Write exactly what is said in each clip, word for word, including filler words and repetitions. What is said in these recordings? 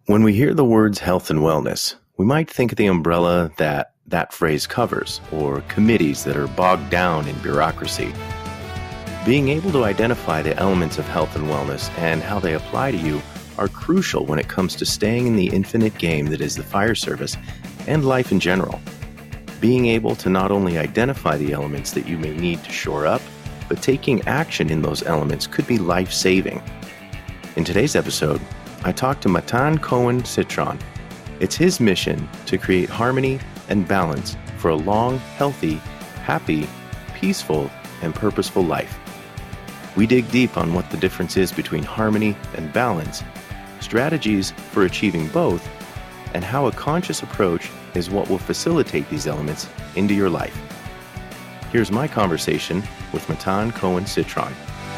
When we hear the words health and wellness, we might think of the umbrella that that phrase covers, or committees that are bogged down in bureaucracy. Being able to identify the elements of health and wellness and how they apply to you are crucial when it comes to staying in the infinite game that is the fire service and life in general. Being able to not only identify the elements that you may need to shore up, but taking action in those elements could be life-saving. In today's episode, I talked to Matan Cohen Citron. It's his mission to create harmony and balance for a long, healthy, happy, peaceful, and purposeful life. We dig deep on what the difference is between harmony and balance, strategies for achieving both, and how a conscious approach is what will facilitate these elements into your life. Here's my conversation with Matan Cohen Citron.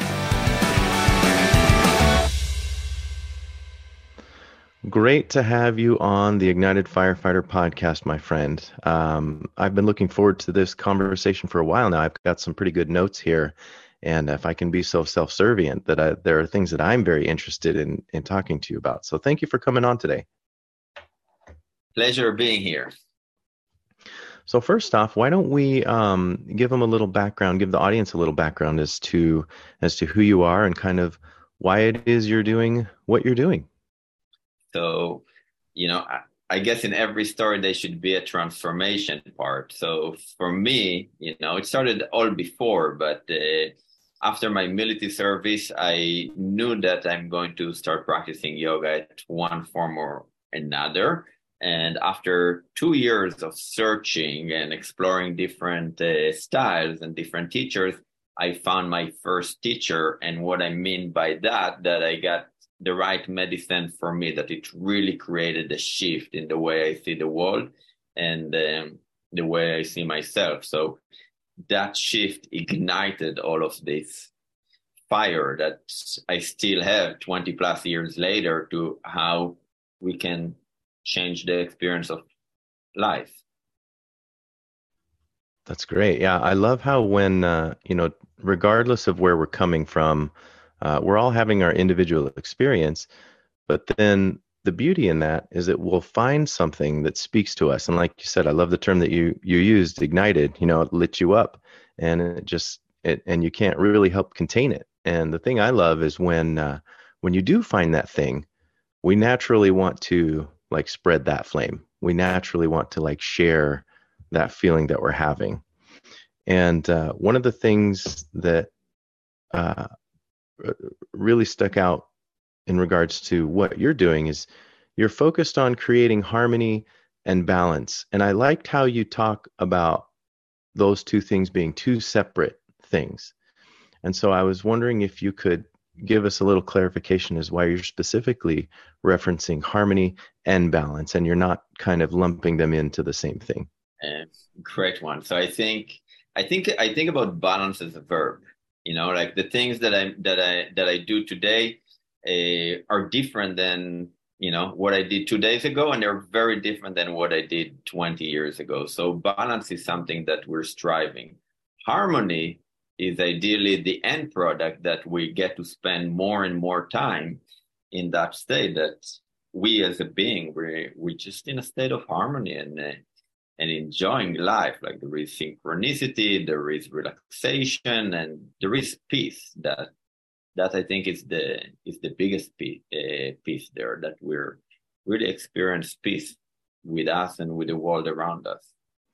Great to have you on the Ignited Firefighter podcast, my friend. Um, I've been looking forward to this conversation for a while now. I've got some pretty good notes here. And if I can be so self-servient, that I, there are things that I'm very interested in, in talking to you about. So thank you for coming on today. Pleasure being here. So first off, why don't we um, give them a little background, give the audience a little background as to as to who you are and kind of why it is you're doing what you're doing. So, you know, I, I guess in every story, there should be a transformation part. So for me, you know, it started all before, but uh, after my military service, I knew that I'm going to start practicing yoga at one form or another. And after two years of searching and exploring different uh, styles and different teachers, I found my first teacher. And what I mean by that, that I got the right medicine for me, that it really created a shift in the way I see the world and um, the way I see myself. So that shift ignited all of this fire that I still have twenty plus years later to how we can change the experience of life. That's great. Yeah, I love how when, uh, you know, regardless of where we're coming from, uh, we're all having our individual experience, but then the beauty in that is that we'll find something that speaks to us. And like you said, I love the term that you you used, ignited, you know, it lit you up and it just, it, and you can't really help contain it. And the thing I love is when, uh, when you do find that thing, we naturally want to like spread that flame. We naturally want to like share that feeling that we're having. And uh, one of the things that uh, really stuck out in regards to what you're doing is you're focused on creating harmony and balance. And I liked how you talk about those two things being two separate things. And so I was wondering if you could give us a little clarification as why you're specifically referencing harmony and balance, and you're not kind of lumping them into the same thing. Uh, great one. So I think I think I think about balance as a verb. You know, like the things that I that I that I do today uh, are different than you know what I did two days ago, and they're very different than what I did twenty years ago. So balance is something that we're striving. Harmony is ideally the end product, that we get to spend more and more time in that state, that we as a being, we're, we're just in a state of harmony and uh, and enjoying life. Like there is synchronicity, there is relaxation, and there is peace. That that I think is the is the biggest piece, uh, piece there, that we're really experience peace with us and with the world around us.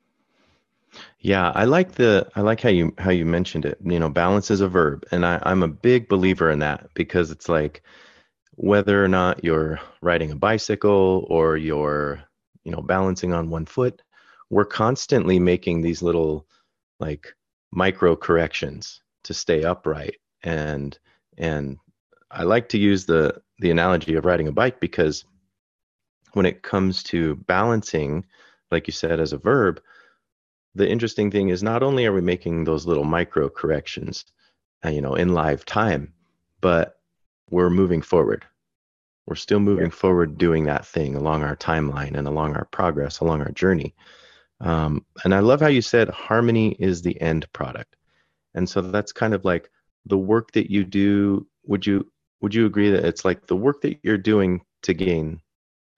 Yeah, I like the I like how you how you mentioned it. You know, balance is a verb, and I, I'm a big believer in that, because it's like whether or not you're riding a bicycle or you're, you know, balancing on one foot, we're constantly making these little like micro corrections to stay upright. And and I like to use the the analogy of riding a bike, because when it comes to balancing, like you said, as a verb, the interesting thing is not only are we making those little micro corrections, uh, you know, in live time, but we're moving forward. We're still moving yeah. forward, doing that thing along our timeline and along our progress, along our journey. Um, and I love how you said harmony is the end product. And so that's kind of like the work that you do. Would you would you agree that it's like the work that you're doing to gain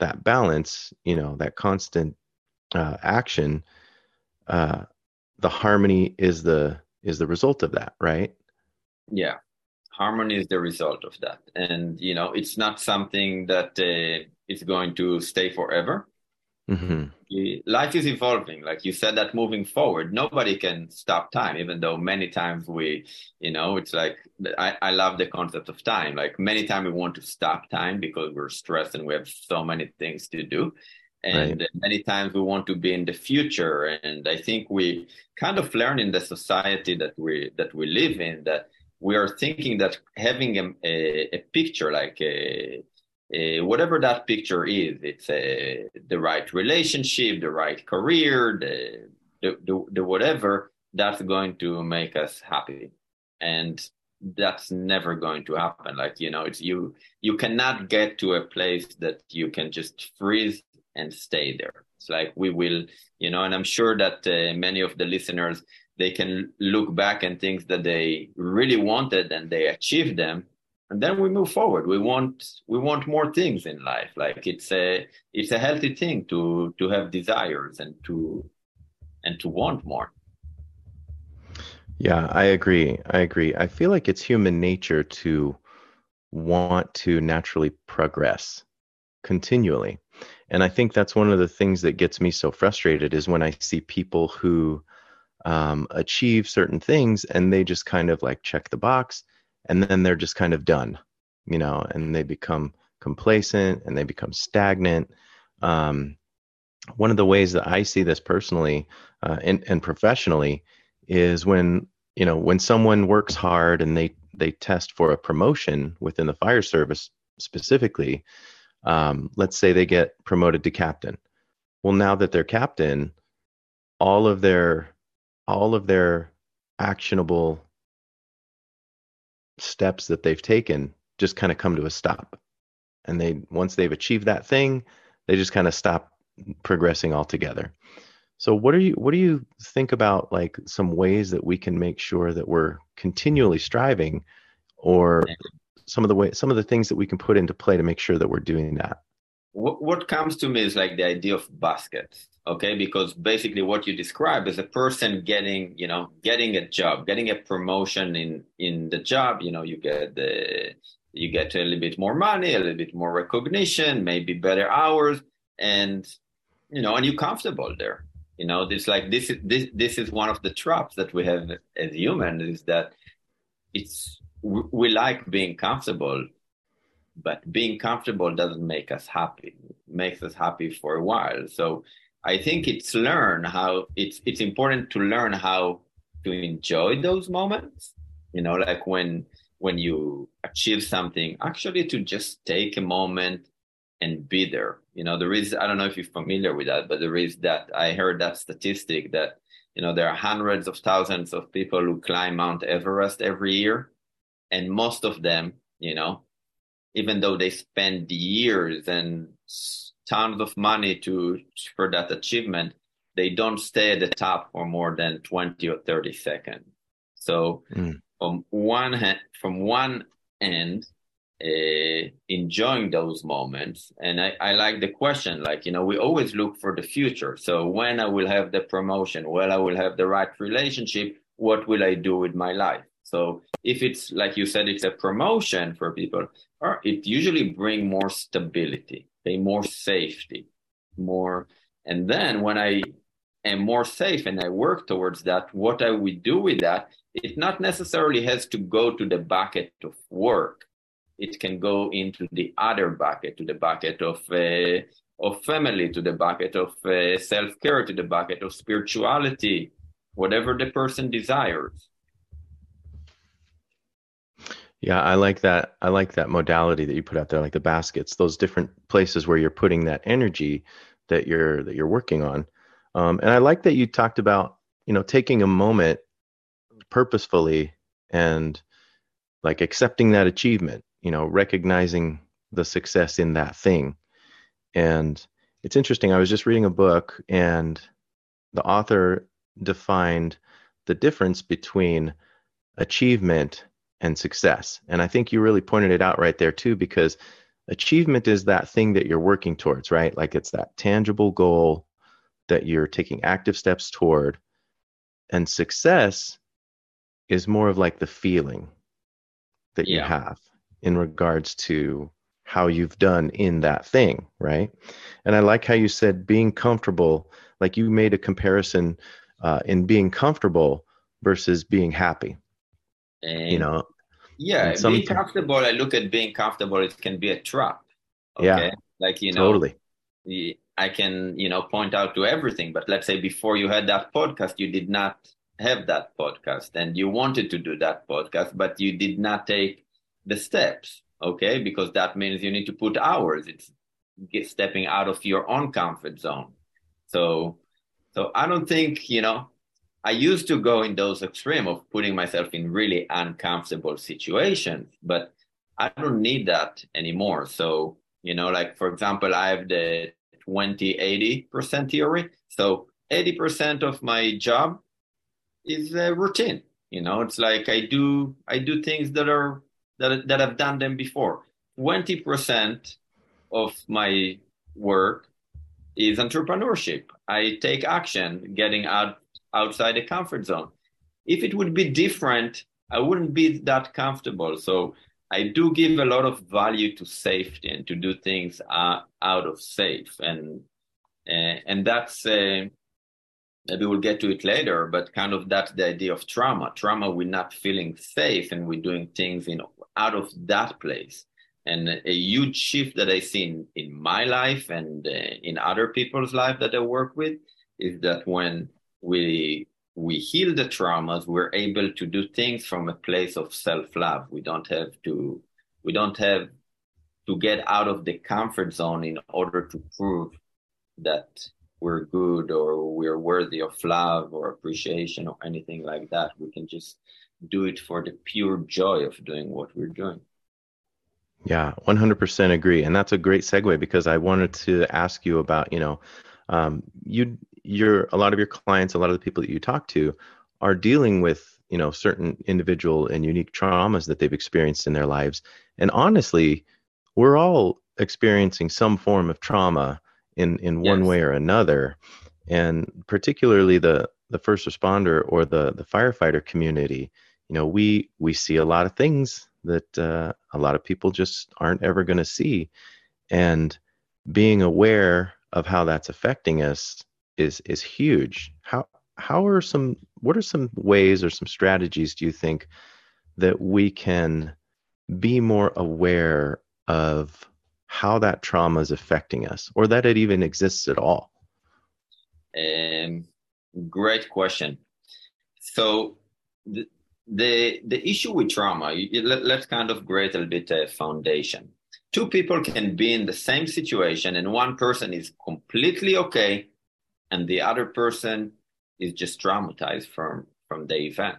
that balance, you know, that constant uh, action, uh, the harmony is the is the result of that, right? Yeah. Harmony is the result of that. And, you know, it's not something that uh, is going to stay forever. Hmm. Life is evolving. Like you said, that moving forward, nobody can stop time, even though many times we, you know, it's like, I, I love the concept of time. Like many times we want to stop time because we're stressed and we have so many things to do. Right. And many times we want to be in the future. And I think we kind of learn in the society that we, that we live in that we are thinking that having a, a, a picture like a, uh, whatever that picture is, it's uh, the right relationship, the right career, the, the, the, the whatever, that's going to make us happy. And that's never going to happen. Like, you know, it's you, you cannot get to a place that you can just freeze and stay there. It's like we will, you know, and I'm sure that uh, many of the listeners, they can look back and things that they really wanted and they achieved them, and then we move forward. We want we want more things in life. Like it's a it's a healthy thing to to have desires and to and to want more. Yeah, I agree. I agree. I feel like it's human nature to want to naturally progress continually. And I think that's one of the things that gets me so frustrated is when I see people who um, achieve certain things and they just kind of like check the box and then they're just kind of done, you know, and they become complacent and they become stagnant. Um, one of the ways that I see this personally uh, and, and professionally is when, you know, when someone works hard and they, they test for a promotion within the fire service specifically, um, let's say they get promoted to captain. Well, now that they're captain, all of their all of their actionable steps that they've taken just kind of come to a stop. And they once they've achieved that thing, they just kind of stop progressing altogether. So what are you what do you think about like some ways that we can make sure that we're continually striving, or some of the way some of the things that we can put into play to make sure that we're doing that? What what comes to me is like the idea of baskets, okay? Because basically what you describe is a person getting, you know, getting a job, getting a promotion in in the job. You know, you get the you get a little bit more money, a little bit more recognition, maybe better hours, and you know, and you're comfortable there. You know, it's like this is this this is one of the traps that we have as humans is that it's we, we like being comfortable, but being comfortable doesn't make us happy. It makes us happy for a while. So I think it's learn how it's it's important to learn how to enjoy those moments. You know, like when when you achieve something, actually to just take a moment and be there. You know, there is I don't know if you're familiar with that, but there is that I heard that statistic that you know there are hundreds of thousands of people who climb Mount Everest every year, and most of them, you know, even though they spend years and tons of money to for that achievement, they don't stay at the top for more than twenty or thirty seconds. So Mm. from one hand, from one end, uh, enjoying those moments. And I, I like the question, like, you know, we always look for the future. So when I will have the promotion, when I will have the right relationship, what will I do with my life? So if it's like you said, it's a promotion for people, or it usually bring more stability, okay, more safety, more. And then when I am more safe and I work towards that, what I will do with that, it not necessarily has to go to the bucket of work. It can go into the other bucket, to the bucket of uh, of family, to the bucket of uh, self-care, to the bucket of spirituality, whatever the person desires. Yeah, I like that. I like that modality that you put out there, like the baskets, those different places where you're putting that energy that you're that you're working on. Um, and I like that you talked about, you know, taking a moment purposefully and like accepting that achievement, you know, recognizing the success in that thing. And it's interesting. I was just reading a book and the author defined the difference between achievement and success. And I think you really pointed it out right there too, because achievement is that thing that you're working towards, right? Like it's that tangible goal that you're taking active steps toward. And success is more of like the feeling that you Yeah. have in regards to how you've done in that thing, right? And I like how you said being comfortable, like you made a comparison uh, in being comfortable versus being happy, you And know, and yeah, being sometimes, comfortable, I look at being comfortable, it can be a trap. yeah, Okay. Like, you know, totally. the- I can, you know, point out to everything, but let's say before you had that podcast, you did not have that podcast and you wanted to do that podcast, but you did not take the steps. Okay. Because that means you need to put hours. It's get, stepping out of your own comfort zone. So, so I don't think, you know, I used to go in those extreme of putting myself in really uncomfortable situations, but I don't need that anymore. So, you know, like for example, I have the twenty eighty percent theory. So eighty percent of my job is a routine. You know, it's like I do I do things that are that that I've done them before. twenty percent of my work is entrepreneurship. I take action, getting out outside the comfort zone. If it would be different, I wouldn't be that comfortable. So I do give a lot of value to safety and to do things uh, out of safe, and uh, and that's uh, maybe we'll get to it later, but kind of that's the idea of trauma. Trauma, we're not feeling safe, and we're doing things in out of that place. And a huge shift that I see in, in my life and uh, in other people's life that I work with is that when we we heal the traumas, we're able to do things from a place of self-love. We don't have to we don't have to get out of the comfort zone in order to prove that we're good or we're worthy of love or appreciation or anything like that. We can just do it for the pure joy of doing what we're doing. Yeah, one hundred percent agree. And that's a great segue because I wanted to ask you about, you know, um, you, your, a lot of your clients, a lot of the people that you talk to are dealing with, you know, certain individual and unique traumas that they've experienced in their lives. And honestly, we're all experiencing some form of trauma in, in one Yes. way or another. And particularly the, the first responder or the, the firefighter community, you know, we, we see a lot of things that uh, a lot of people just aren't ever going to see. And being aware of how that's affecting us is is huge. How how are some what are some ways or some strategies do you think that we can be more aware of how that trauma is affecting us or that it even exists at all? Um, Great question. So the the, the issue with trauma, you, let, let's kind of create a little bit a foundation. Two people can be in the same situation, and one person is completely okay, and the other person is just traumatized from from the event.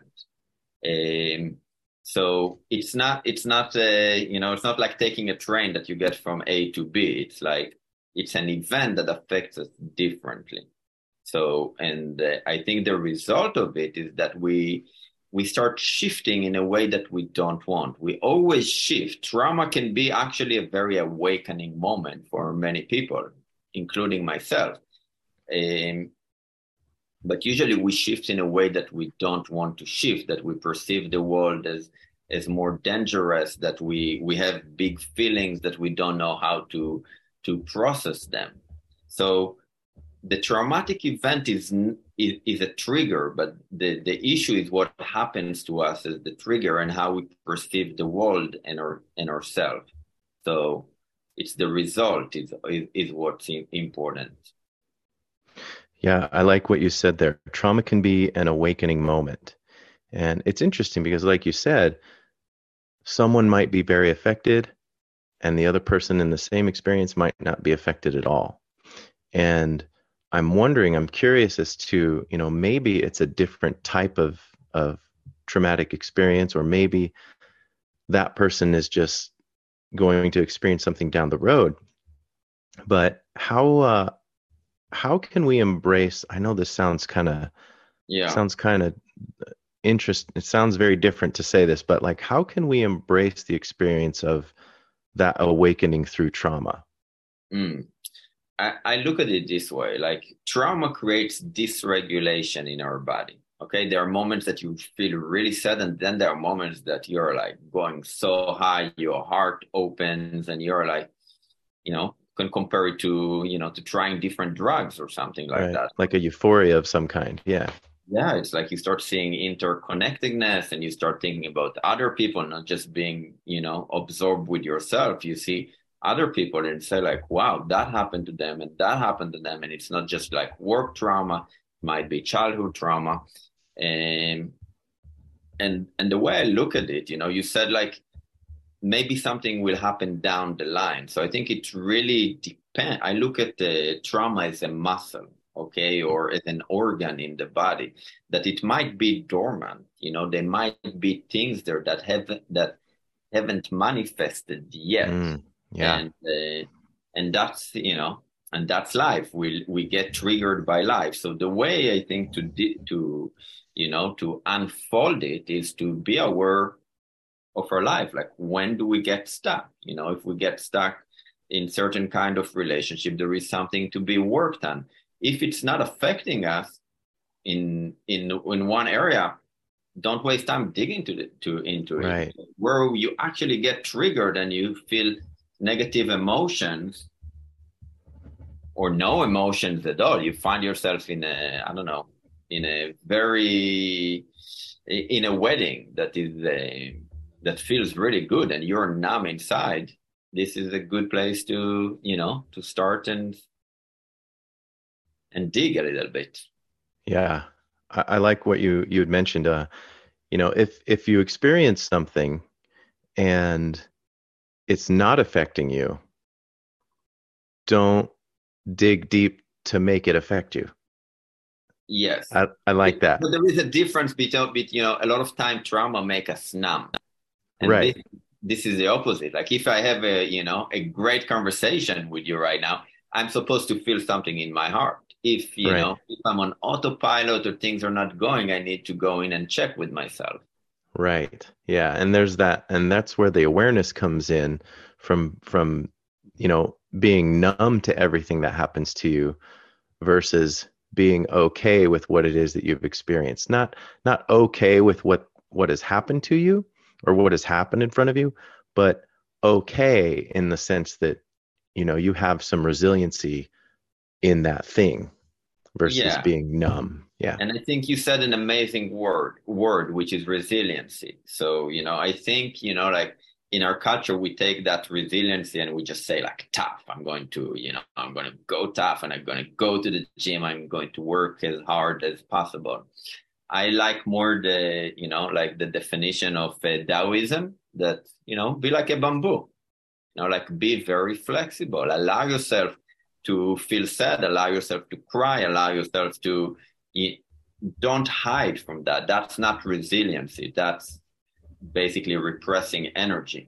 Um, so it's not it's not a, you know it's not like taking a train that you get from A to B. It's like it's an event that affects us differently. So, and uh, I think the result of it is that we we start shifting in a way that we don't want. We always shift. Trauma can be actually a very awakening moment for many people, including myself. Um, but usually we shift in a way that we don't want to shift, that we perceive the world as as more dangerous, that we we have big feelings that we don't know how to to process them. So the traumatic event is, is is a trigger, but the the issue is what happens to us as the trigger and how we perceive the world and our and ourselves. So it's the result is is, is what's important. Yeah, I like what you said there. Trauma can be an awakening moment. And it's interesting because like you said, someone might be very affected and the other person in the same experience might not be affected at all. And I'm wondering, I'm curious as to, you know, maybe it's a different type of of traumatic experience, or maybe that person is just going to experience something down the road. But how uh, how can we embrace? I know this sounds kind of Yeah. sounds kind of interest. It sounds very different to say this, but like, how can we embrace the experience of that awakening through trauma? Mm. I, I look at it this way, like trauma creates dysregulation in our body. Okay. There are moments that you feel really sad, and then there are moments that you're like going so high, your heart opens, and you're like, you know, can compare it to, you know, to trying different drugs or something like Right. that. Like a euphoria of some kind. Yeah. Yeah, it's like you start seeing interconnectedness and you start thinking about other people, not just being, you know, absorbed with yourself. You see other people and say like, wow, that happened to them and that happened to them. And it's not just like work trauma, it might be childhood trauma. And and and the way I look at it, you know, you said like maybe something will happen down the line. So I think it really depends. I look at the trauma as a muscle, okay, or as an organ in the body, that it might be dormant. You know, there might be things there that haven't that haven't manifested yet, Mm, yeah. and uh, and that's you know, and that's life. We we get triggered by life. So the way I think to di- to you know to unfold it is to be aware of our life. Like, when do we get stuck? You know, if we get stuck in certain kind of relationship, there is something to be worked on. If it's not affecting us in in in one area, don't waste time digging to the, to into it. Right. Where you actually get triggered and you feel negative emotions or no emotions at all, you find yourself in a, I don't know, in a very in a wedding that is a that feels really good and you're numb inside. This is a good place to, you know, to start and and dig a little bit. Yeah. I, I like what you you had mentioned. Uh, you know, if if you experience something and it's not affecting you, don't dig deep to make it affect you. Yes. I, I like that. But there is a difference between, you know, a lot of time trauma make us numb. And this Right. this is the opposite. Like if I have a, you know, a great conversation with you right now, I'm supposed to feel something in my heart. If, you Right. know, if I'm on autopilot or things are not going, I need to go in and check with myself. Right. Yeah. And there's that, and that's where the awareness comes in from from, you know, being numb to everything that happens to you versus being okay with what it is that you've experienced. Not not okay with what what has happened to you or what has happened in front of you, but okay in the sense that, you know, you have some resiliency in that thing versus Yeah. being numb. Yeah. And I think you said an amazing word, word, which is resiliency. So, you know, I think, you know, like in our culture, we take that resiliency and we just say like tough. I'm going to, you know, I'm going to go tough and I'm going to go to the gym. I'm going to work as hard as possible. I like more the, you know, like the definition of uh, Taoism that, you know, be like a bamboo, you know, like be very flexible, allow yourself to feel sad, allow yourself to cry, allow yourself to, you, don't hide from that. That's not resiliency. That's basically repressing energy.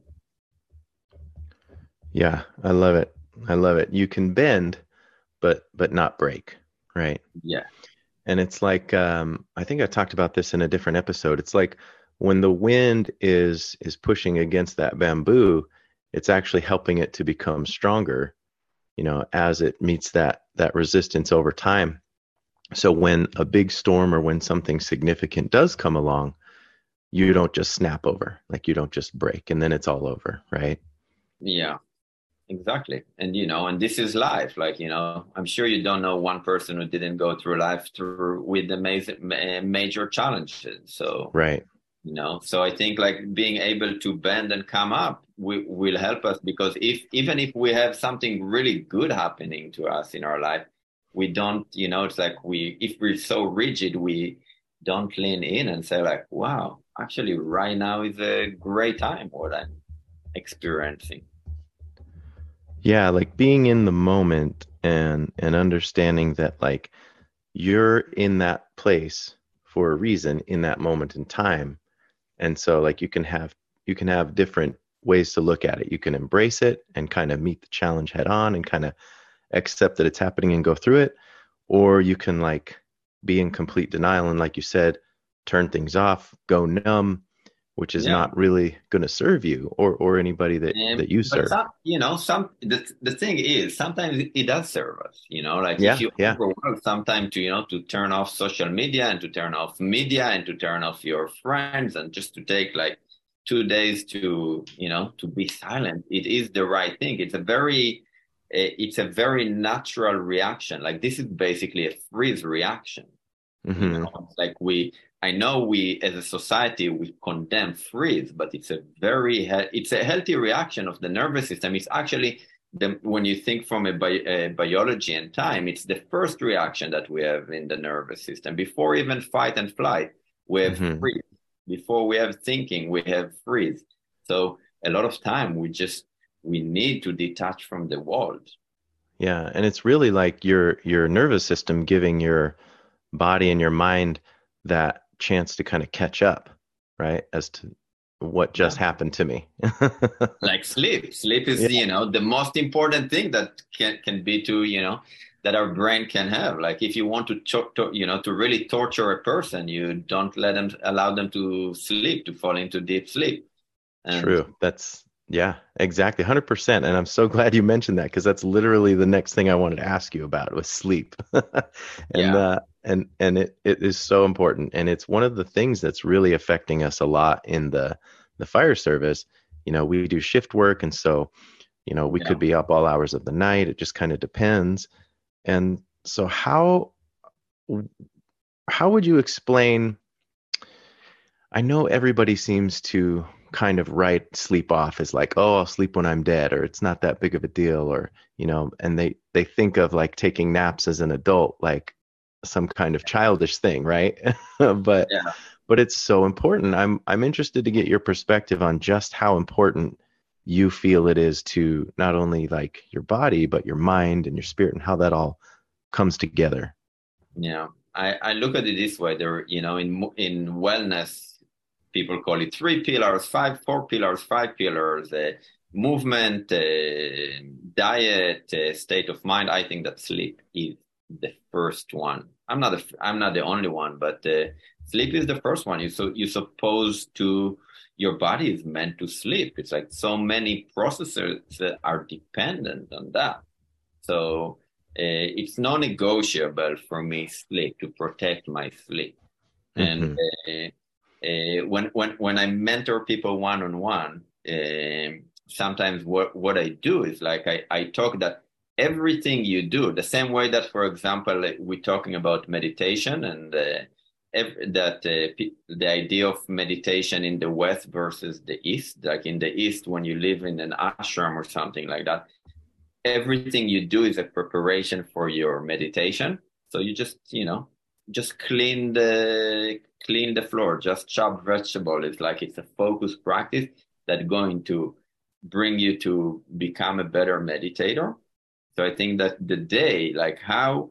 Yeah, I love it. I love it. You can bend, but but not break, right? Yeah. And it's like um, I think I talked about this in a different episode. It's like when the wind is is pushing against that bamboo, it's actually helping it to become stronger, you know, as it meets that that resistance over time. So when a big storm or when something significant does come along, you don't just snap over, like you don't just break and then it's all over, right? Yeah. Exactly. And, you know, and this is life. Like, you know, I'm sure you don't know one person who didn't go through life through with amazing ma- major challenges. So, Right. you know, so I think like being able to bend and come up will, will help us, because if, even if we have something really good happening to us in our life, we don't, you know, it's like we, if we're so rigid, we don't lean in and say like, wow, actually right now is a great time what I'm experiencing. Yeah, like being in the moment and and understanding that like you're in that place for a reason in that moment in time. And so like you can have you can have different ways to look at it. You can embrace it and kind of meet the challenge head on and kind of accept that it's happening and go through it, or you can like be in complete denial and like you said, turn things off, go numb, which is Yeah. not really going to serve you or or anybody that Um, that you but serve. some, you know, some the the thing is sometimes it, it does serve us. You know, like if Yeah, you yeah, overwork, sometimes to you know to turn off social media and to turn off media and to turn off your friends and just to take like two days to you know to be silent. It is the right thing. It's a very eh, it's a very natural reaction. Like this is basically a freeze reaction. You hmm know, it's like we, I know we as a society, we condemn freeze, but it's a very, he- it's a healthy reaction of the nervous system. It's actually the, when you think from a, bi a biology and time, it's the first reaction that we have in the nervous system. Before even fight and flight, we have hmm freeze. Before we have thinking, we have freeze. So a lot of time we just, we need to detach from the world. Yeah, and it's really like your your nervous system giving your body and your mind that chance to kind of catch up, right? As to what Yeah. just happened to me. Like sleep. Sleep is, Yeah, you know, the most important thing that can can be to, you know, that our brain can have. Like if you want to, to, to you know, to really torture a person, you don't let them allow them to sleep, to fall into deep sleep. And true. That's yeah, exactly. one hundred percent. And I'm so glad you mentioned that because that's literally the next thing I wanted to ask you about was sleep. And yeah, uh and and it it is so important and it's one of the things that's really affecting us a lot in the the fire service. You know, we do shift work and so, you know, we yeah. could be up all hours of the night. It just kind of depends. And so how how would you explain I know everybody seems to kind of write sleep off as like, oh, I'll sleep when I'm dead, or it's not that big of a deal, or, you know, and they they think of like taking naps as an adult like some kind of childish thing, right? But Yeah. but it's so important. I'm I'm interested to get your perspective on just how important you feel it is to not only like your body, but your mind and your spirit and how that all comes together. Yeah, I, I look at it this way. There, you know, in mo- in wellness, people call it three pillars, five, four pillars, five pillars, uh, movement, uh, diet, uh, state of mind. I think that sleep is the first one. I'm not a, I'm not the only one, but uh, sleep is the first one. You so you're supposed to. Your body is meant to sleep. It's like so many processes that are dependent on that. So uh, it's non-negotiable for me sleep to protect my sleep. And hmm uh, uh, when when when I mentor people one on one, sometimes what what I do is like I I talk that everything you do, the same way that, for example, like we're talking about meditation and uh, ev- that uh, pe- the idea of meditation in the West versus the East, like in the East, when you live in an ashram or something like that, everything you do is a preparation for your meditation. So you just, you know, just clean the clean the floor, just chop vegetable. It's like it's a focus practice that's going to bring you to become a better meditator. So I think that the day, like how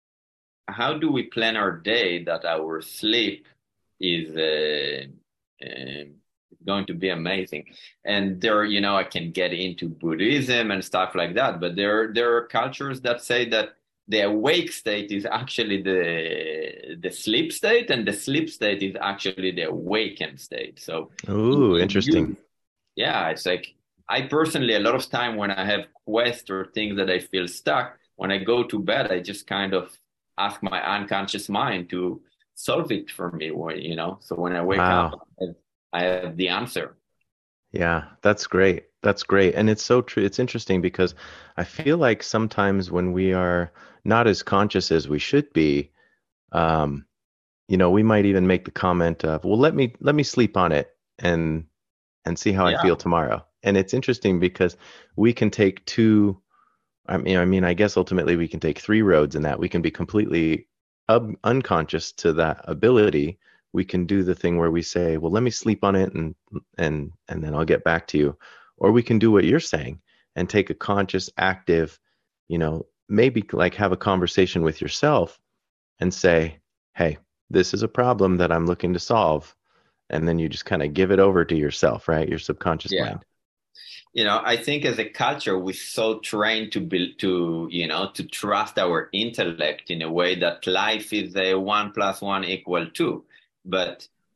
how do we plan our day that our sleep is uh, uh, going to be amazing? And there, you know, I can get into Buddhism and stuff like that, but there there are cultures that say that the awake state is actually the the sleep state, and the sleep state is actually the awakened state. So you Ooh, can interesting. use, yeah, it's like I personally, a lot of time when I have quests or things that I feel stuck, when I go to bed, I just kind of ask my unconscious mind to solve it for me, when, you know. So when I wake up, Wow. I have, I have the answer. Yeah, that's great. That's great. And it's so true. It's interesting because I feel like sometimes when we are not as conscious as we should be, um, you know, we might even make the comment of, well, let me let me sleep on it and and see how I Yeah, feel tomorrow. And it's interesting because we can take two, I mean, I mean, I guess ultimately we can take three roads in that we can be completelyub unconscious to that ability. We can do the thing where we say, well, let me sleep on it and and and then I'll get back to you. Or we can do what you're saying and take a conscious, active, you know, maybe like have a conversation with yourself and say, hey, this is a problem that I'm looking to solve. And then you just kind of give it over to yourself, right? Your subconscious yeah. mind. You know, I think as a culture, we're so trained to build to, you know, to trust our intellect in a way that life is a one plus one equal two. But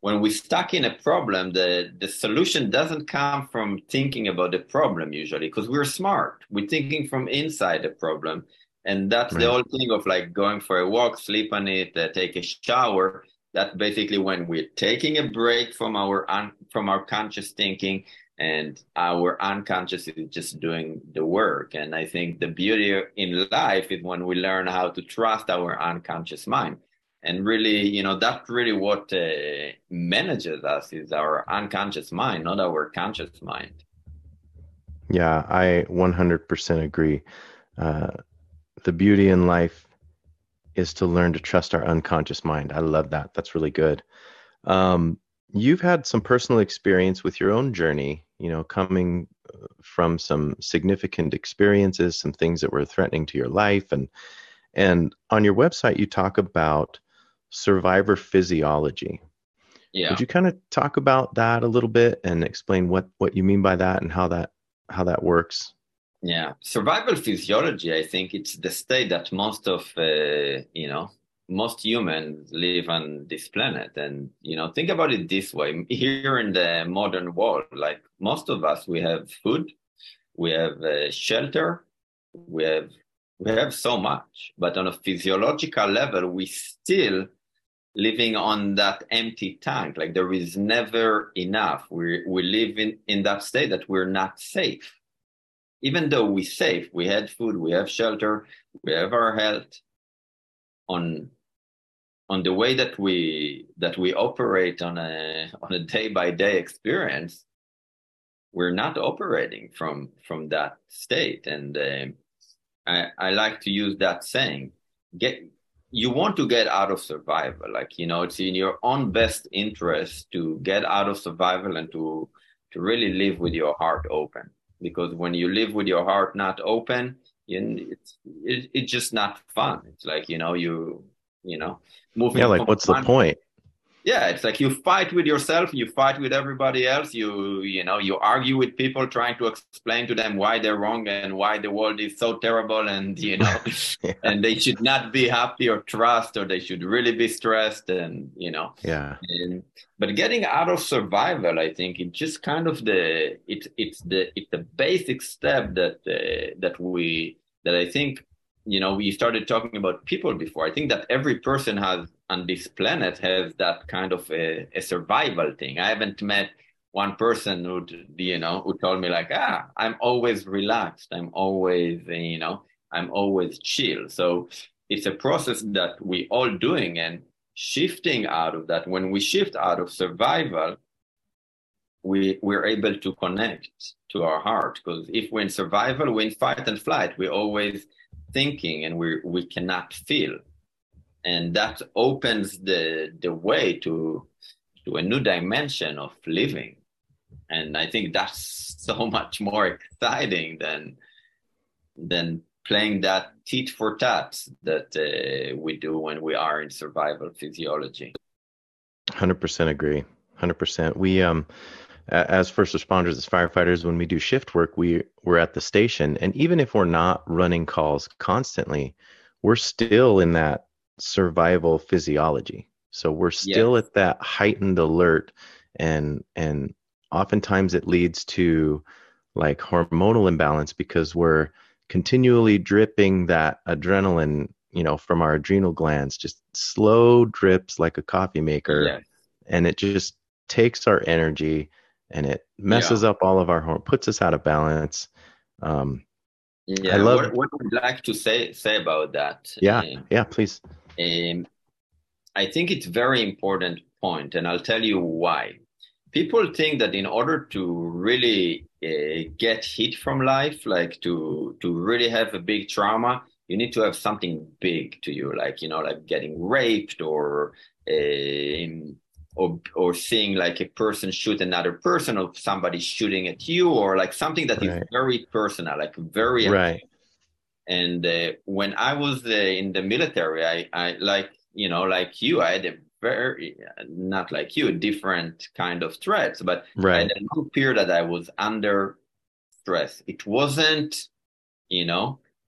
when we stuck in a problem, the the solution doesn't come from thinking about the problem usually, because we're smart. We're thinking from inside the problem. And that's the Right. whole thing of like going for a walk, sleep on it, uh, take a shower. That's basically when we're taking a break from our un from our conscious thinking, and our unconscious is just doing the work. And I think the beauty in life is when we learn how to trust our unconscious mind. And really, you know, that's really what uh, manages us is our unconscious mind, not our conscious mind. Yeah, I one hundred percent agree. Uh, the beauty in life is to learn to trust our unconscious mind. I love that. That's really good. Um, you've had some personal experience with your own journey, you know, coming uh, from some significant experiences, some things that were threatening to your life. And and on your website, you talk about survivor physiology. Would Yeah. you kind of talk about that a little bit and explain what what you mean by that and how that how that works? Yeah, survival physiology, I think it's the state that most of, uh, you know, most humans live on this planet. And, you know, think about it this way. Here in the modern world, like most of us, we have food, we have uh, shelter, we have, we have so much. But on a physiological level, we still living on that empty tank. Like there is never enough. We we live in, in that state that we're not safe even though we safe, we had food, we have shelter, we have our health on on the way that we that we operate on a on a day by day experience, we're not operating from from that state. And uh, I I like to use that saying, get you want to get out of survival. Like, you know, it's in your own best interest to get out of survival and to to really live with your heart open. Because when you live with your heart not open, you, it's it, it's just not fun. It's like, you know, you you know, Yeah, moving like from what's the one. point? Yeah, it's like you fight with yourself, you fight with everybody else, you you know, you argue with people trying to explain to them why they're wrong and why the world is so terrible, and you know, Yeah. and they should not be happy or trust, or they should really be stressed, and you know. Yeah. And but getting out of survival, I think it's just kind of the it's it's the it's the basic step that uh, that we that I think, you know, we started talking about people before. I think that every person has on this planet has that kind of a, a survival thing. I haven't met one person who, you know, who told me like, ah, I'm always relaxed. I'm always, you know, I'm always chill. So it's a process that we all doing, and shifting out of that. When we shift out of survival, we we're able to connect to our heart. Because if we're in survival, we're in fight and flight. We're always thinking, and we we cannot feel, and that opens the the way to to a new dimension of living. And I think that's so much more exciting than than playing that tit for tat that uh, we do when we are in survival physiology. one hundred percent agree. one hundred percent. We um a- as first responders, as firefighters, when we do shift work, we we're at the station, and even if we're not running calls constantly, we're still in that survival physiology. So we're Yes. still at that heightened alert, and and oftentimes it leads to like hormonal imbalance because we're continually dripping that adrenaline, you know, from our adrenal glands, just slow drips like a coffee maker, Yes. and it just takes our energy and it Yeah. messes up all of our hormones, puts us out of balance. Um, I Yeah. love, What what would you like to say say about that? yeah, Um, yeah, please. um, I think it's very important point, and I'll tell you why. People think that in order to really uh, get hit from life, like to to really have a big trauma, you need to have something big to you, like, you know, like getting raped, or uh, or or seeing like a person shoot another person, or somebody shooting at you, or like something that is Right, very personal, like very. right, And uh, when I was uh, in the military, I, I like, you know, like you, I had a very, not like you, different kind of threats, but I had right. a long period that I was under stress. It wasn't, you know,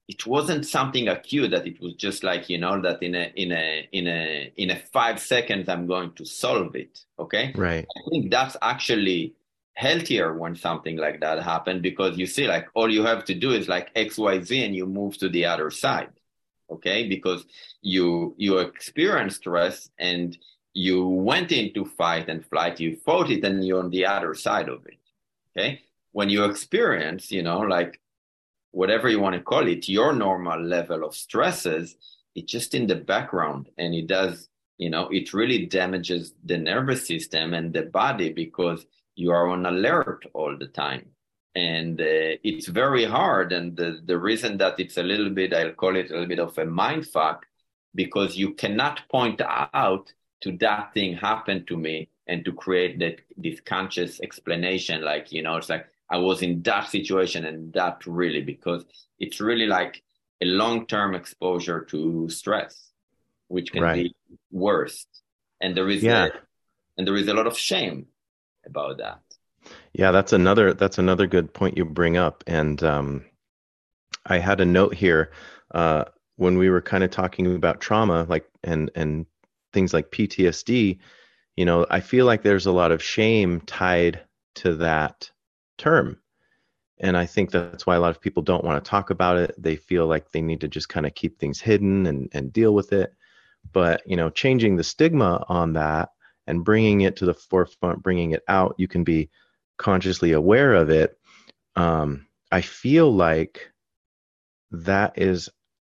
it wasn't something acute, that it was just like, you know, that in a in a in a in a five seconds I'm going to solve it. Okay. Right. I think that's actually healthier when something like that happened, because you see, like, all you have to do is like X Y Z and you move to the other side. Okay, because you you experience stress and you went into fight and flight, you fought it, and you're on the other side of it. Okay, when you experience, you know, like, whatever you want to call it, your normal level of stresses, it's just in the background, and it does, you know, it really damages the nervous system and the body, because you are on alert all the time. And uh, it's very hard. And the, the reason that it's a little bit, I'll call it a little bit of a mind fuck, because you cannot point out to that thing happened to me and to create that this conscious explanation. Like, you know, it's like, I was in that situation and that really, because it's really like a long-term exposure to stress, which can Right. be worse. And there is Yeah. a, and there is a lot of shame about that. Yeah, that's another that's another good point you bring up. And um, I had a note here uh, when we were kind of talking about trauma, like and and things like P T S D. You know, I feel like there's a lot of shame tied to that term. And I think that's why a lot of people don't want to talk about it. They feel like they need to just kind of keep things hidden and, and deal with it. But, you know, changing the stigma on that and bringing it to the forefront, bringing it out, you can be consciously aware of it. Um, I feel like that is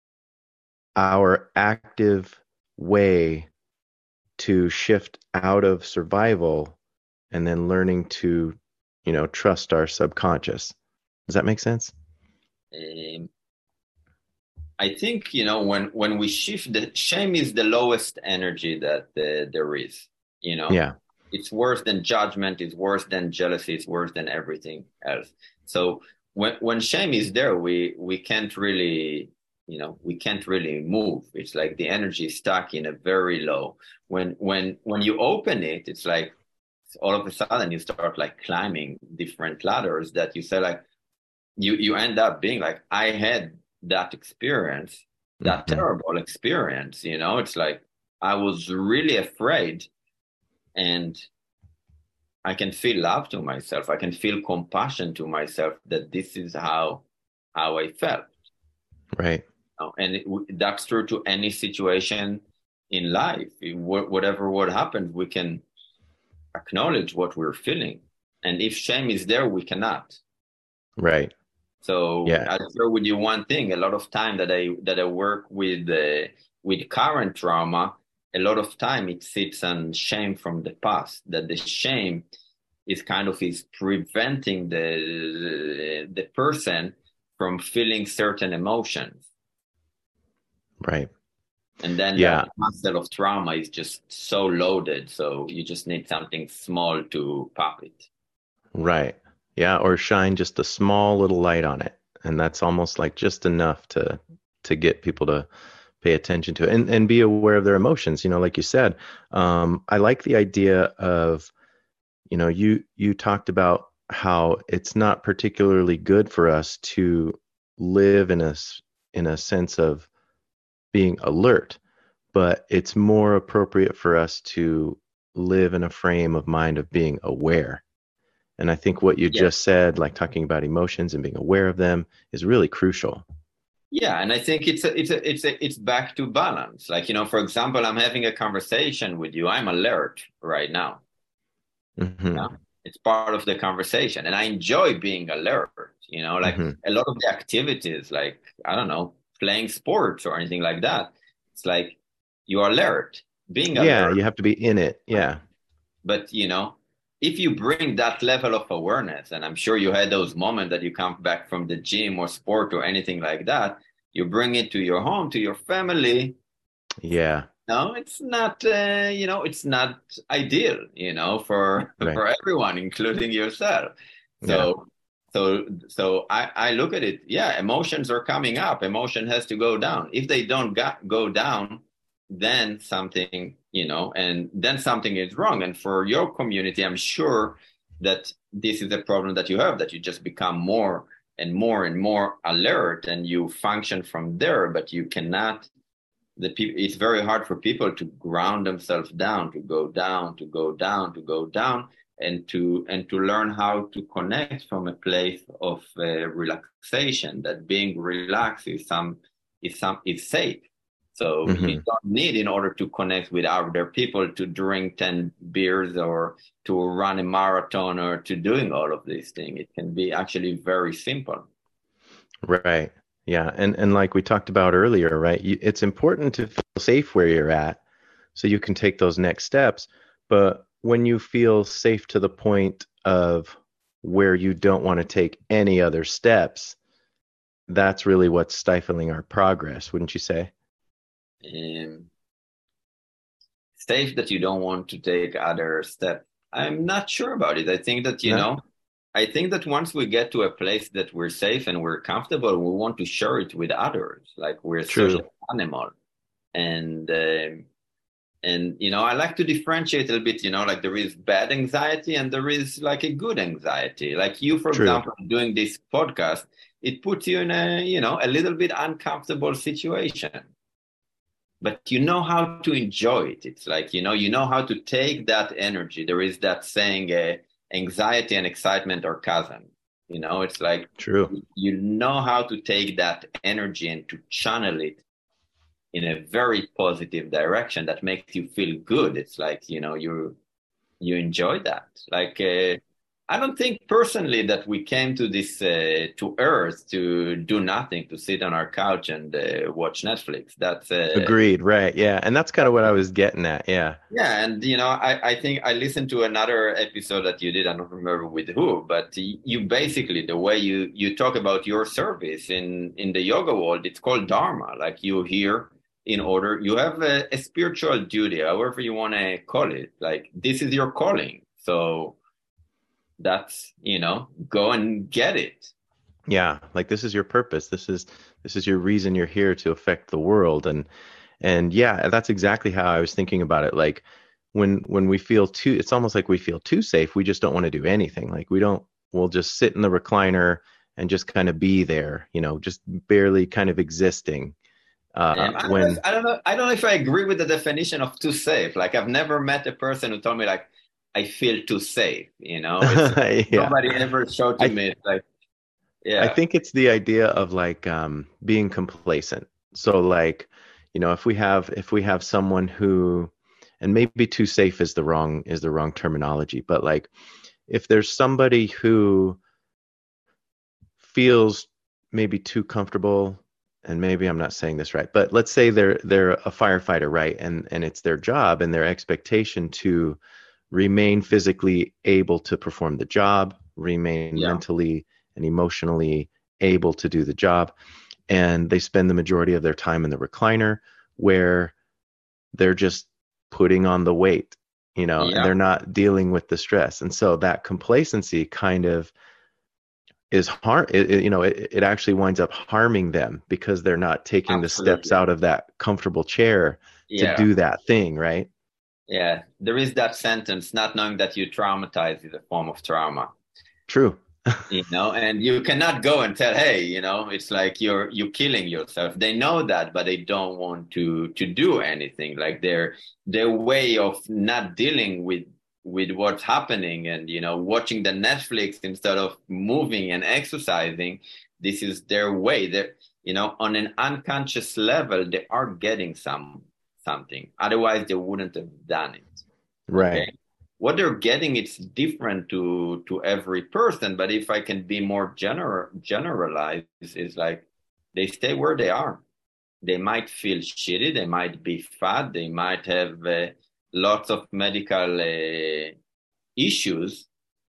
our active way to shift out of survival and then learning to, you know, trust our subconscious. Does that make sense? Um, I think, you know, when when we shift, the shame is the lowest energy that uh, there is. You know, Yeah. it's worse than judgment. It's worse than jealousy. It's worse than everything else. So when when shame is there, we we can't really, you know, we can't really move. It's like the energy is stuck in a very low. When when when you open it, it's like all of a sudden you start like climbing different ladders that you say like you you end up being like, I had that experience, that Hmm. terrible experience, you know, it's like I was really afraid, and I can feel love to myself. I can feel compassion to myself that this is how how I felt. Right. You And it, that's true to any situation in life. Whatever what happens, we can acknowledge what we're feeling. And if shame is there, we cannot. Right. So Yeah. I'll share with you one thing. A lot of time that I that I work with uh, with current trauma, a lot of time it sits on shame from the past. That the shame is kind of is preventing the the person from feeling certain emotions. Right. And then that Yeah. muscle of trauma is just so loaded. So you just need something small to pop it. Right. Yeah. Or shine just a small little light on it. And that's almost like just enough to to get people to pay attention to it and, and be aware of their emotions. You know, like you said, um, I like the idea of, you know, you you talked about how it's not particularly good for us to live in a s- in a sense of being alert, but it's more appropriate for us to live in a frame of mind of being aware. And I think what you Yeah. just said, like talking about emotions and being aware of them, is really crucial. Yeah, and I think it's a, it's a, it's a, it's back to balance. Like, you know, for example, I'm having a conversation with you. I'm alert right now. Hmm. Yeah, it's part of the conversation, and I enjoy being alert. You know, like Hmm. a lot of the activities, like I don't know, playing sports or anything like that. It's like you are alert, being Yeah, alert. you have to be in it. Yeah. But you know, if you bring that level of awareness, and I'm sure you had those moments that you come back from the gym or sport or anything like that, you bring it to your home, to your family. Yeah. No, it's not, uh, you know, it's not ideal, you know, for Right. for everyone, including yourself. Yeah. So, so, so I I look at it. Yeah, emotions are coming up. Emotion has to go down. If they don't go, go down, then something, you know, and then something is wrong. And for your community, I'm sure that this is a problem that you have, that you just become more and more and more alert, and you function from there, but you cannot, the people, it's very hard for people to ground themselves down, to go down, to go down, to go down, and to and to learn how to connect from a place of uh, relaxation. That being relaxed is some is some is safe. So you Hmm. don't need, in order to connect with other people, to drink ten beers or to run a marathon or to doing all of these things. It can be actually very simple. Right. Yeah. And and like we talked about earlier, right? You, it's important to feel safe where you're at so you can take those next steps. But when you feel safe to the point of where you don't want to take any other steps, that's really what's stifling our progress, wouldn't you say? Um, Safe that you don't want to take other steps. I'm not sure about it. I think that, you No? know, I think that once we get to a place that we're safe and we're comfortable, we want to share it with others. Like we're a True. social animal. And, um and, you know, I like to differentiate a little bit, you know, like there is bad anxiety and there is like a good anxiety. Like you, for True. example, doing this podcast, it puts you in a, you know, a little bit uncomfortable situation, but you know how to enjoy it. It's like, you know, you know how to take that energy. There is that saying, uh, anxiety and excitement are cousins. You know, it's like True. you know how to take that energy and to channel it in a very positive direction that makes you feel good. It's like, you know, you you enjoy that. Like, uh, I don't think personally that we came to this uh, to Earth to do nothing, to sit on our couch and uh, watch Netflix. That's uh, Agreed. Right. Yeah. And that's kind of what I was getting at. Yeah. yeah, and you know, I, I think I listened to another episode that you did. I don't remember with who, but you basically, the way you you talk about your service in in the yoga world, it's called dharma. Like you here in order, you have a, a spiritual duty, however you want to call it. Like this is your calling, so that's, you know, go and get it. Yeah. Like this is your purpose. This is this is your reason you're here to affect the world. And And yeah, that's exactly how I was thinking about it. Like when when we feel too, it's almost like we feel too safe. We just don't want to do anything. Like we don't, we'll just sit in the recliner and just kind of be there, you know, just barely kind of existing. Uh, Um, I don't know if, when I don't know. I don't know if I agree with the definition of too safe. Like I've never met a person who told me like I feel too safe. You know, it's yeah, nobody ever showed to I me. It's like, I yeah, think it's the idea of like um, being complacent. So like, you know, if we have if we have someone who, and maybe too safe is the wrong is the wrong terminology, but like if there's somebody who feels maybe too comfortable, and maybe I'm not saying this right, but let's say they're they're a firefighter, right? And and it's their job and their expectation to remain physically able to perform the job, remain yeah, mentally and emotionally able to do the job, and they spend the majority of their time in the recliner where they're just putting on the weight, you know, and yeah, they're not dealing with the stress. And so that complacency kind of is harm it, it- you know it, it actually winds up harming them because they're not taking the steps absolutely, out of that comfortable chair to yeah, do that thing, right? yeah. There is that sentence: "Not knowing that you traumatize is a form of trauma." True. You know, and you cannot go and tell, hey, you know, it's like you're you're killing yourself. They know that, but they don't want to to do anything. Like their their way of not dealing with with what's happening and, you know, watching the Netflix instead of moving and exercising. This is their way. They're, you know, on an unconscious level, they are getting some something. Otherwise, they wouldn't have done it. Okay, Right. what they're getting, it's different to to every person, but if I can be more general generalized, is like they stay where they are. They might feel shitty, they might be fat, they might have uh, lots of medical uh, issues,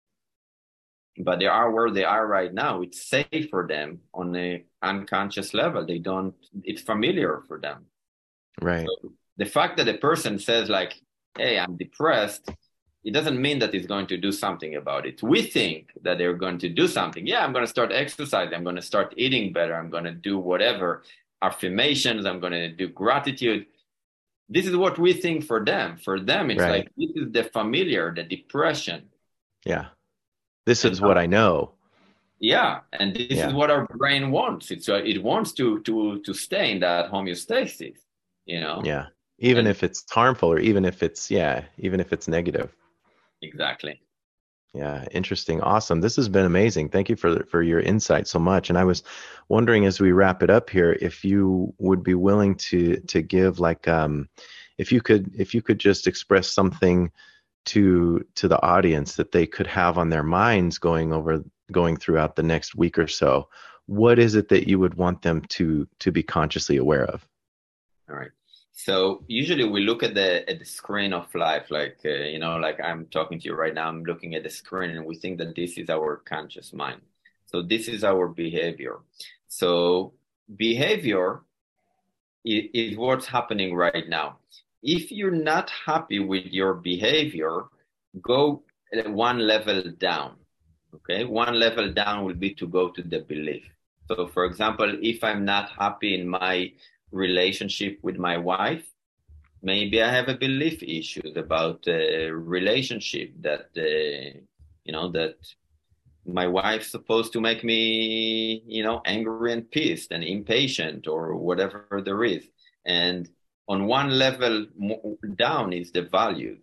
but they are where they are right now. It's safe for them on a unconscious level. They don't, it's familiar for them. Right. So the fact that a person says like, hey, I'm depressed, it doesn't mean that he's going to do something about it. We think that they're going to do something. Yeah, I'm going to start exercising. I'm going to start eating better. I'm going to do whatever, affirmations. I'm going to do gratitude. This is what we think for them. For them, it's like, Right. this is the familiar, the depression. Yeah. This And is what I know. Yeah, and this is Yeah. what our brain wants. It's uh, it wants to to to stay in that homeostasis, you know. Yeah. Even And if it's harmful or even if it's, yeah, even if it's negative. exactly. Yeah, interesting. Awesome. This has been amazing. Thank you for for your insight so much. And I was wondering as we wrap it up here, if you would be willing to to give like um if you could if you could just express something to to the audience that they could have on their minds going over going throughout the next week or so, what is it that you would want them to to be consciously aware of? All right. So usually we look at the at the screen of life, like uh, you know, like I'm talking to you right now. I'm looking at the screen, and we think that this is our conscious mind. So this is our behavior. So behavior is, is what's happening right now. If you're not happy with your behavior, go one level down. Okay, one level down will be to go to the belief. So, for example, if I'm not happy in my relationship with my wife, maybe I have a belief issues about a relationship that uh, you know that my wife's supposed to make me, you know, angry and pissed and impatient or whatever there is. And on one level down is the values.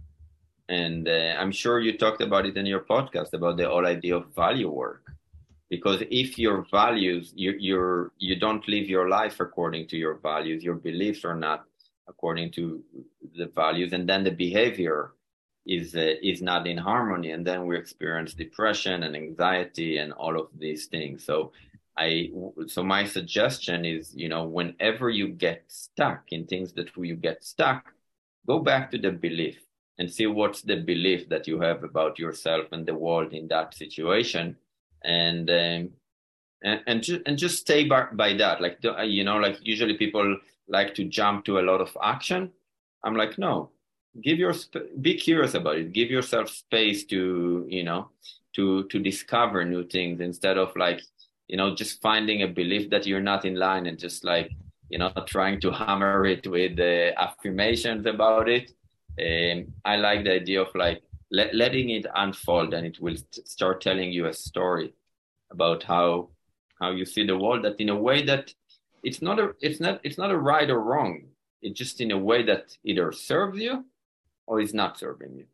And uh, I'm sure you talked about it in your podcast about the whole idea of value work. Because if your values, you, you're, you don't live your life according to your values, your beliefs are not according to the values, and then the behavior is uh, is not in harmony, and then we experience depression and anxiety and all of these things. So I, so my suggestion is, you know, whenever you get stuck in things that you get stuck, go back to the belief and see what's the belief that you have about yourself and the world in that situation, and um, and and, ju- and just stay by, by that. Like you know, like usually people like to jump to a lot of action. I'm like, no, give your be curious about it. Give yourself space to you know to to discover new things instead of like you know just finding a belief that you're not in line and just like you know trying to hammer it with uh, affirmations about it. Um, I like the idea of like let, letting it unfold, and it will st- start telling you a story about how how you see the world, that in a way that it's not a it's not it's not a right or wrong. It's just in a way that either serves you or is not serving you.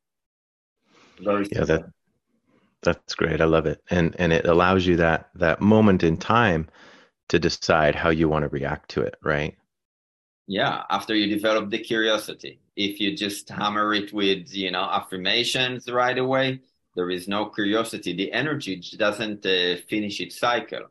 Very Yeah, that simple. that's great. I love it. And and it allows you that that moment in time to decide how you want to react to it, right? Yeah, after you develop the curiosity. If you just hammer it with, you know, affirmations right away, there is no curiosity. The energy doesn't uh, finish its cycle.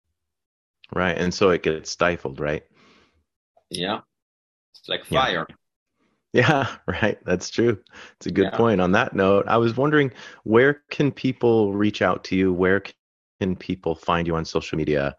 Right. And so it gets stifled, right? Yeah, it's like Yeah. fire. Yeah, right. That's true. It's a good Yeah. point. On that note, I was wondering, where can people reach out to you? Where can people find you on social media?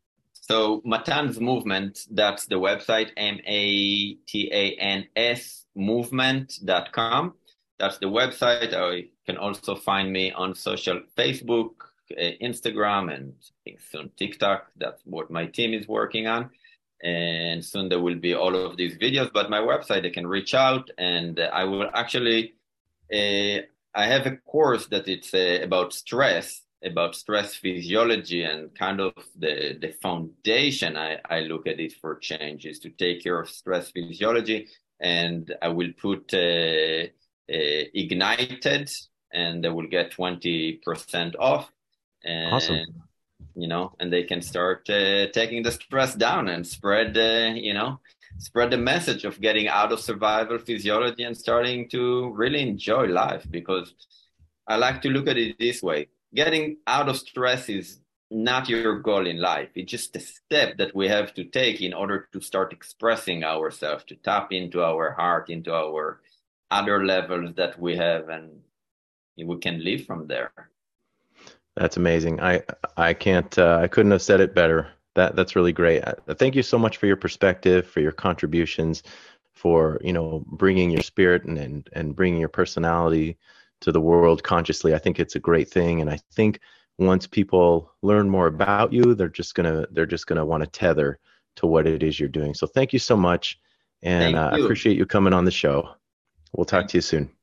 So Matan's Movement, that's the website, M A T A N S movement dot com. That's the website. Or you can also find me on social Facebook, uh, Instagram, and I think soon TikTok. That's what my team is working on. And soon there will be all of these videos, but my website, they can reach out and uh, I will actually uh, I have a course that it's uh, about stress, about stress physiology, and kind of the the foundation I, I look at it for change is to take care of stress physiology, and I will put uh, uh, ignited, and they will get twenty percent off, Awesome. and you know, and they can start uh, taking the stress down and spread, uh, you know, spread the message of getting out of survival physiology and starting to really enjoy life. Because I like to look at it this way: getting out of stress is not your goal in life. It's just a step that we have to take in order to start expressing ourselves, to tap into our heart, into our other levels that we have, and we can live from there. That's amazing. I I can't uh, I couldn't have said it better. That that's really great. Uh, Thank you so much for your perspective, for your contributions, for, you know, bringing your spirit and and, and bringing your personality to the world consciously. I think it's a great thing, and I think once people learn more about you, they're just gonna they're just gonna want to tether to what it is you're doing. So thank you so much, and Thank uh, I you. appreciate you coming on the show. We'll talk Thank to you soon.